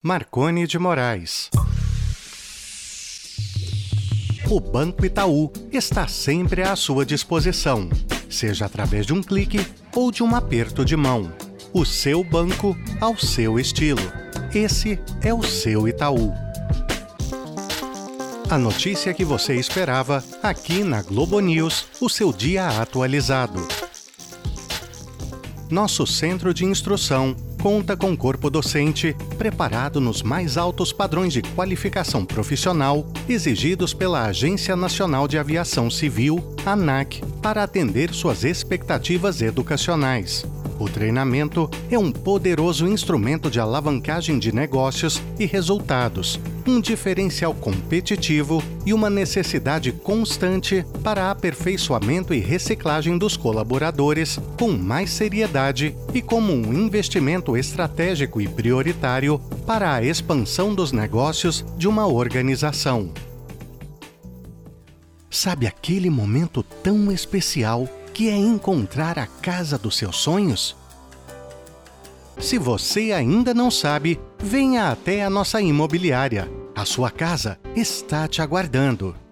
Marconi de Moraes. O Banco Itaú está sempre à sua disposição, seja através de um clique ou de um aperto de mão. O seu banco ao seu estilo. Esse é o seu Itaú. A notícia que você esperava aqui na Globo News, o seu dia atualizado. Nosso centro de instrução conta com corpo docente preparado nos mais altos padrões de qualificação profissional exigidos pela Agência Nacional de Aviação Civil, ANAC, para atender suas expectativas educacionais. O treinamento é um poderoso instrumento de alavancagem de negócios e resultados, um diferencial competitivo e uma necessidade constante para aperfeiçoamento e reciclagem dos colaboradores com mais seriedade e como um investimento estratégico e prioritário para a expansão dos negócios de uma organização. Sabe aquele momento tão especial que é encontrar a casa dos seus sonhos? Se você ainda não sabe, venha até a nossa imobiliária. A sua casa está te aguardando.